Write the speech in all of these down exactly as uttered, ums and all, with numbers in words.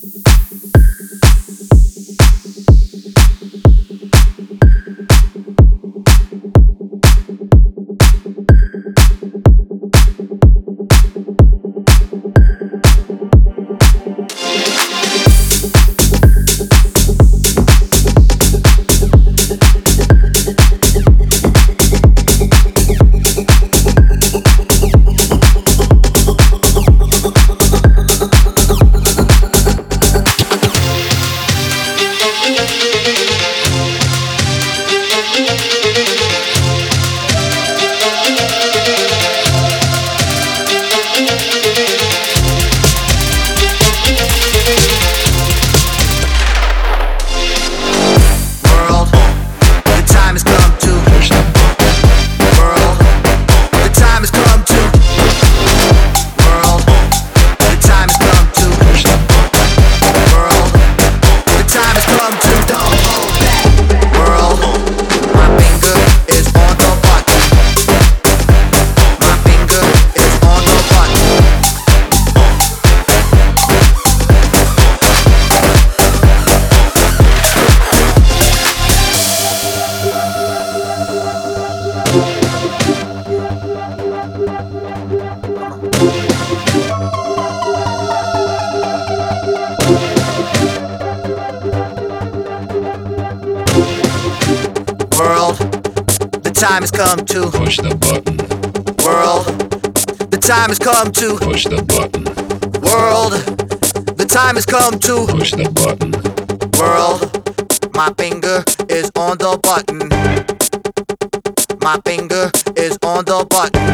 World, the time has come to push the button. World, the time has come to Push the button. World, the time has come to Push the button. World, my finger is on the button. My finger is on the button.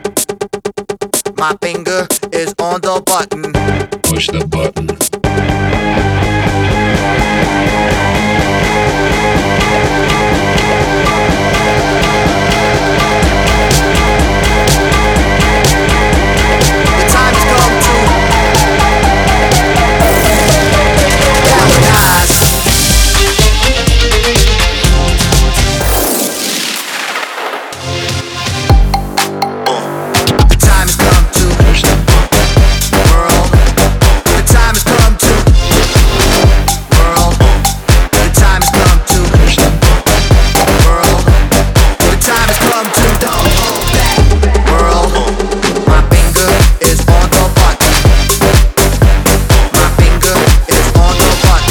My finger is on the button. Push the button. The time has come to galvanize. The time has come to Push the button. world. The time has come to world. The time has come to Push the button. world. The time has come to don't hold back. World, my finger is on the button. My finger is on the button.